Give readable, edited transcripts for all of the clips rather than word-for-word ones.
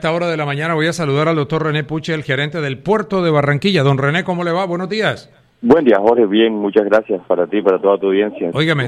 Esta hora de la mañana voy a saludar al doctor René Puche, el gerente del puerto de Barranquilla. Don René, ¿cómo le va? Buenos días. Buen día, Jorge. Bien, muchas gracias para ti y para toda tu audiencia. Óigame,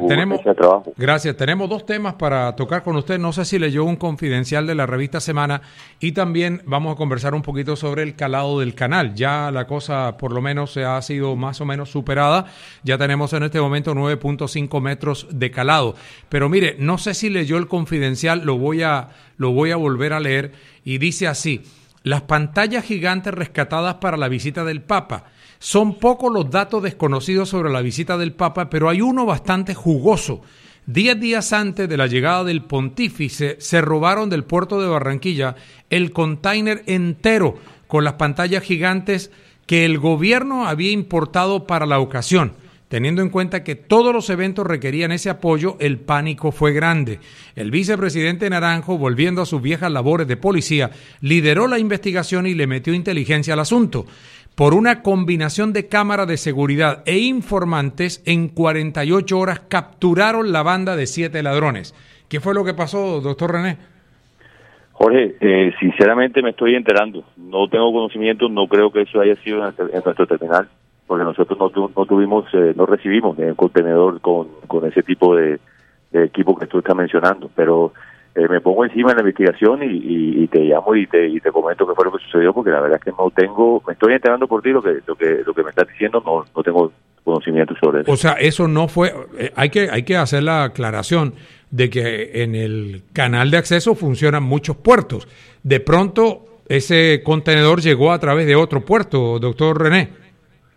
tenemos dos temas para tocar con usted. No sé si leyó un confidencial de la revista Semana y también vamos a conversar un poquito sobre el calado del canal. Ya la cosa por lo menos se ha sido más o menos superada. Ya tenemos en este momento 9.5 metros de calado. Pero mire, no sé si leyó el confidencial, lo voy a volver a leer y dice así: las pantallas gigantes rescatadas para la visita del Papa. Son pocos los datos desconocidos sobre la visita del Papa, pero hay uno bastante jugoso. 10 días antes de la llegada del pontífice, se robaron del puerto de Barranquilla el container entero con las pantallas gigantes que el gobierno había importado para la ocasión. Teniendo en cuenta que todos los eventos requerían ese apoyo, el pánico fue grande. El vicepresidente Naranjo, volviendo a sus viejas labores de policía, lideró la investigación y le metió inteligencia al asunto. Por una combinación de cámaras de seguridad e informantes, en 48 horas capturaron la banda de 7 ladrones. ¿Qué fue lo que pasó, doctor René? Jorge, sinceramente me estoy enterando. No tengo conocimiento, no creo que eso haya sido en nuestro terminal, porque nosotros no recibimos un contenedor con ese tipo de equipo que tú estás mencionando, pero me pongo encima en la investigación y te llamo y te comento qué fue lo que sucedió, porque la verdad es que me estoy enterando por ti lo que me estás diciendo, no tengo conocimiento sobre eso. O sea, eso no fue, hay que hacer la aclaración de que en el canal de acceso funcionan muchos puertos. De pronto ese contenedor llegó a través de otro puerto, doctor René.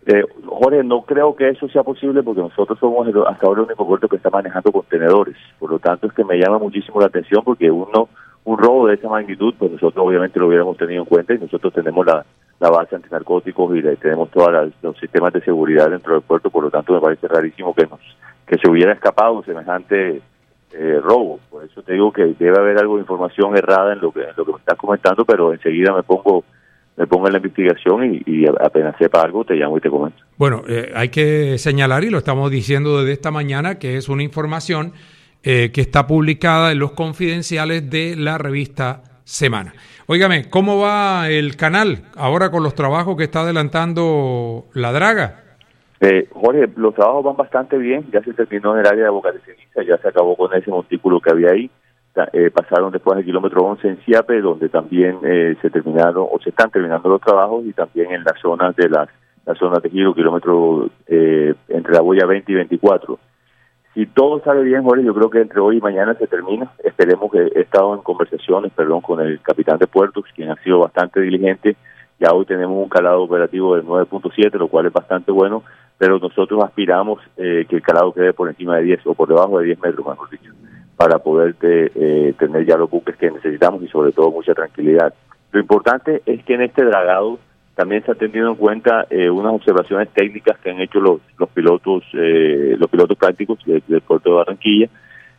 Jorge, no creo que eso sea posible porque nosotros somos hasta ahora el único puerto que está manejando contenedores. Por lo tanto, es que me llama muchísimo la atención porque un robo de esa magnitud, pues nosotros obviamente lo hubiéramos tenido en cuenta y nosotros tenemos la base antinarcóticos y tenemos todos los sistemas de seguridad dentro del puerto. Por lo tanto, me parece rarísimo que se hubiera escapado semejante robo. Por eso te digo que debe haber algo de información errada en lo que me estás comentando, pero enseguida me pongo en la investigación y apenas sepa algo te llamo y te comento. Bueno, hay que señalar, y lo estamos diciendo desde esta mañana, que es una información que está publicada en los confidenciales de la revista Semana. Óigame, ¿cómo va el canal ahora con los trabajos que está adelantando la draga? Jorge, los trabajos van bastante bien, ya se terminó en el área de Boca de Ceniza, ya se acabó con ese montículo que había ahí. Pasaron después del kilómetro 11 en Siape, donde también se están terminando los trabajos, y también en las zonas de las zonas de giro, kilómetro entre la boya 20 y 24. Si todo sale bien, Jorge, yo creo que entre hoy y mañana se termina. Esperemos que he estado en conversaciones, con el capitán de puertos, quien ha sido bastante diligente. Ya hoy tenemos un calado operativo de 9.7, lo cual es bastante bueno, pero nosotros aspiramos que el calado quede por encima de 10 o por debajo de 10 metros, mejor dicho, para poder tener ya los buques que necesitamos y sobre todo mucha tranquilidad. Lo importante es que en este dragado también se ha tenido en cuenta unas observaciones técnicas que han hecho los pilotos prácticos del puerto de Barranquilla,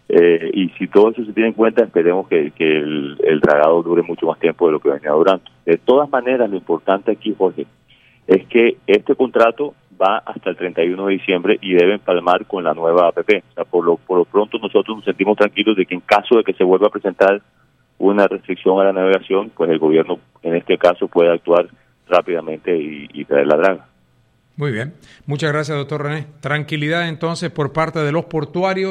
y si todo eso se tiene en cuenta, esperemos que el dragado dure mucho más tiempo de lo que venía durando. De todas maneras, lo importante aquí, Jorge, es que este contrato va hasta el 31 de diciembre y debe empalmar con la nueva APP. O sea, por lo pronto nosotros nos sentimos tranquilos de que en caso de que se vuelva a presentar una restricción a la navegación, pues el gobierno en este caso puede actuar rápidamente y traer la draga. Muy bien. Muchas gracias, doctor René. Tranquilidad entonces por parte de los portuarios.